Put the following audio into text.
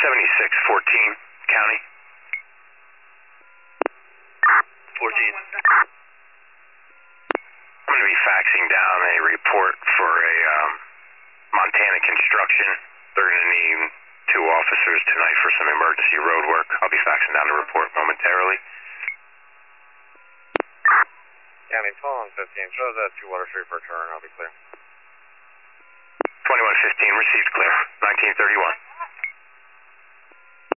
7614, County. 14. I'm going to be faxing down a report for a Montana construction. They're going to need 2 officers tonight for some emergency road work. I'll be faxing down the report momentarily. County 12 15, show us at 2 Water Street for a turn, I'll be clear. 2115, received clear. 1931.